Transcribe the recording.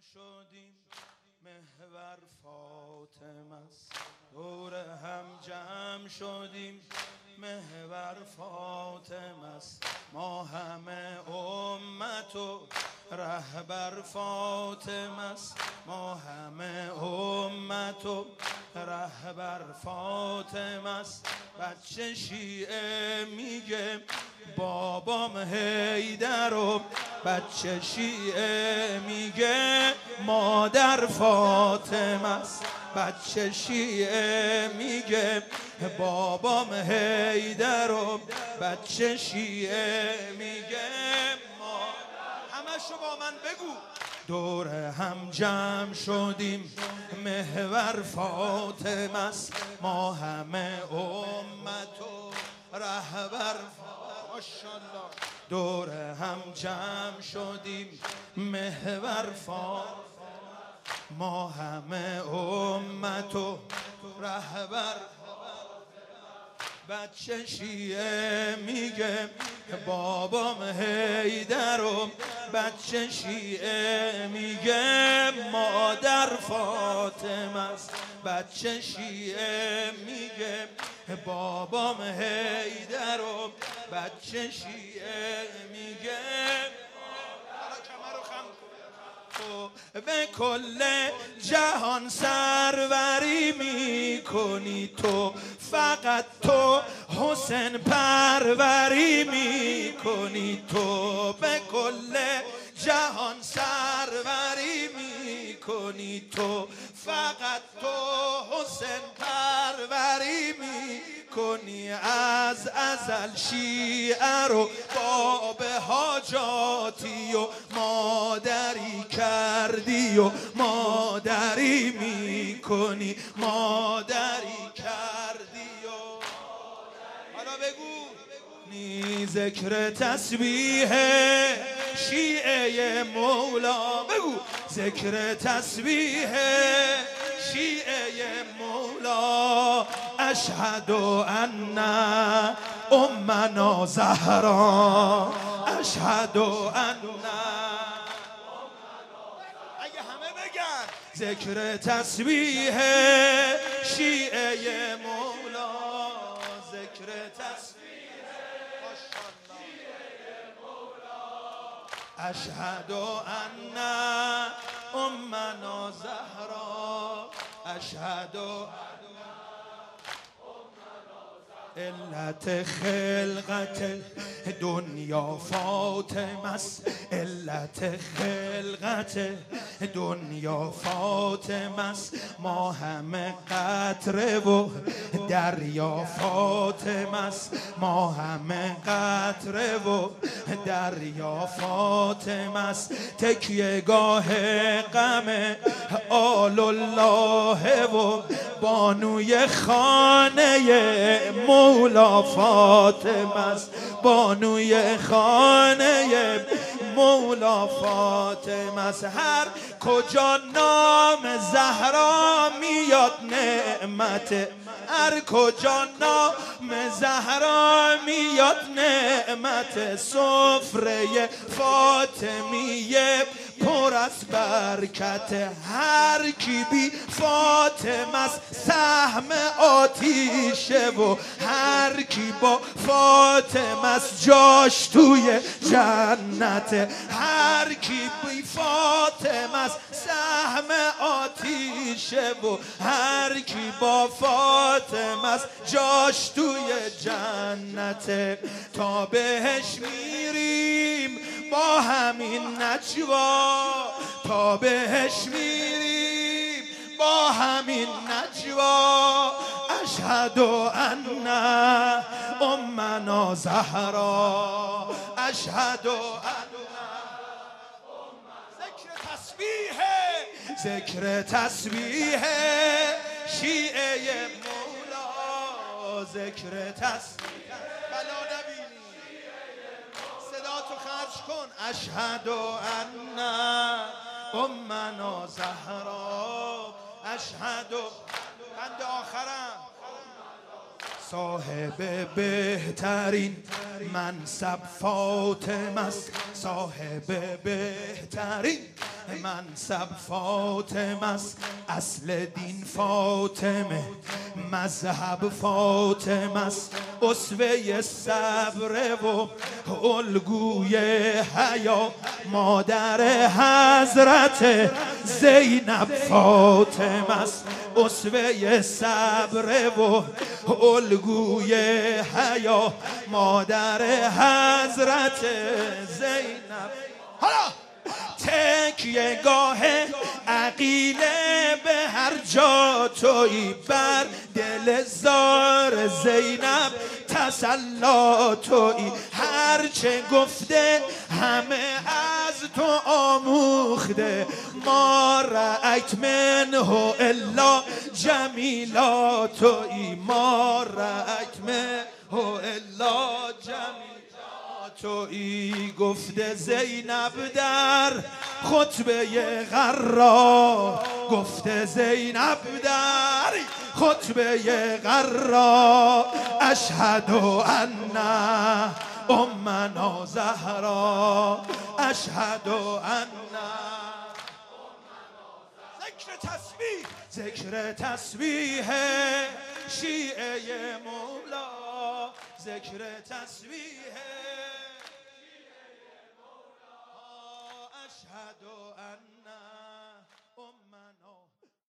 شدیم محور فاطمه است، دور هم جمع شدیم محور فاطمه است، ما همه امت و رهبر فاطمه است، ما همه امت و رهبر فاطمه است. بچه شیعه میگه بابام حیدر و بچه شیعه میگه مادر فاطمه است، بچه شیعه میگه بابام حیدر و بچه شیعه میگه همشو با من بگو. دور هم جمع شدیم محور فاطمه است، ما همه امت و رهبر ماشاءالله. دور هم جمع شدیم محور فاطمه، ما همه امت و رهبر. بچه شیعه میگه بابام حیدر و بچه شیعه میگه مادر فاطمه است، بچه شیعه میگه بابام حیدر و بچه شیعه میگه به کل جهان سروری میکنی تو، فقط تو حسین پروری میکنی تو، به کل جهان سروری میکنی تو، فقط تو حسین پروری میکنی. از ازل شیعه رو باب حاجاتی و مادری کردی و مادری میکنی، مادری کردی و حالا بگو نی ذکر تسبیح شیعه مولا، بگو ذکر تسبیح شیعه مولا. اشهد ان امنا زهرا، اشهد ان اگه همه بگن ذکر تسبیح شیعه مولا، ذکر تسبیح شیعه مولا. اشهد ان امنا زهرا، اشهد علت خلقت دنیا فاطمه است، علت خلقت دنیا فاطمه است، ما همه قطره و دریا فاطمه است، ما همه قطره و دریا فاطمه است. تکیه گاه غم آل الله و بانوی خانه مولا فاطمه است، بانوی خانه مولا فاطمه است. هر کجا نام زهرا میاد نعمت، هر کجا نام زهرا میاد نعمت. سفره فاطمیه پر از برکت، هر کی بی فاطمه است سهم آتیشه و هر کی با فاطمه است جاش توی جنت، هر کی بی فاطمه است سهم آتیشه و هر کی با فاطمه است جاش توی جنت. تا بهش میریم با همین نجوا، تا بهش میریم با همین نجوا. اشهد ان امنا زهرا، اشهد ان ذکر تسبیح، ذکر تسبیح شیعه مولا، ذکر تسبیح بلا نبینی صدا تو خرج کن. اشهد ان امنا زهرا، اشهد بند آخرم صاحب بهترین منصب فاطمه است، صاحب بهترین منصب فاطمه است، اصل دین فاطمه، مذهب فاطمه است، اسوه صبر و الگوی حیا، مادر حضرت زینب فاطمه است، اسوه صبر و الگوی حیا، مادر حضرت زینب. حالا تکیه گاه عقیله به هر جا تویی، بر دل زار زینب تسلا تویی، هرچه گفته همه از تو آموخته، ما رأیت منه الا جمیلا تویی، ما رأیت منه الا جمیلا تویی. گفته زینب در خطبه غرا، گفته زینب در خطبه غرا، اشهد ان امنا زهرا، اشهد ان. ذکر تسبیح، ذکر تسبیح شیعه مولا، ذکر تسبیح اشهد ان